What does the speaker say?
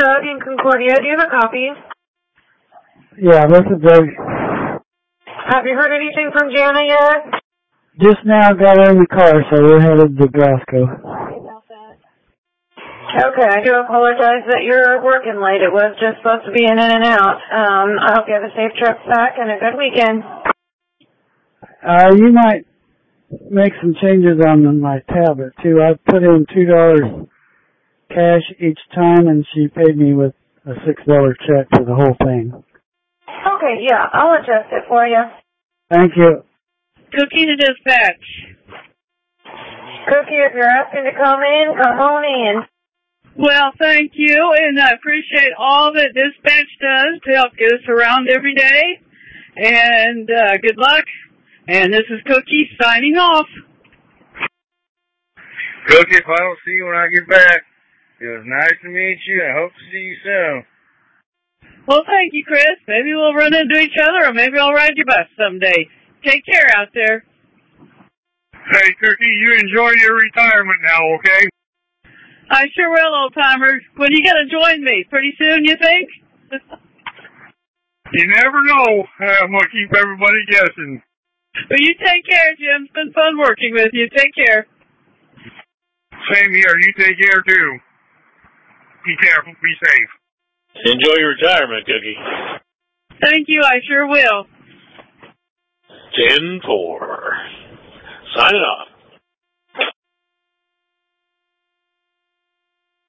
Doug in Concordia. Do you have a copy? Yeah, this is Doug. Have you heard anything from Jana yet? Just now got her in the car, so we're headed to Glasgow. Okay, I do apologize that you're working late. It was just supposed to be in and out. I hope you have a safe trip back and a good weekend. You might make some changes on my tablet, too. I put in $2 cash each time, and she paid me with a $6 check for the whole thing. Okay, yeah, I'll adjust it for you. Thank you. Cookie to dispatch. Cookie, if you're asking to come in, come on in. Well, thank you, and I appreciate all that dispatch does to help get us around every day. And good luck. And this is Cookie signing off. Cookie, if I don't see you when I get back, it was nice to meet you. I hope to see you soon. Well, thank you, Chris. Maybe we'll run into each other, or maybe I'll ride your bus someday. Take care out there. Hey, Cookie, you enjoy your retirement now, okay? I sure will, old-timer. When are you going to join me? Pretty soon, you think? You never know. I'm going to keep everybody guessing. Well, you take care, Jim. It's been fun working with you. Take care. Same here. You take care, too. Be careful. Be safe. Enjoy your retirement, Cookie. Thank you. I sure will. 10-4. Signing off.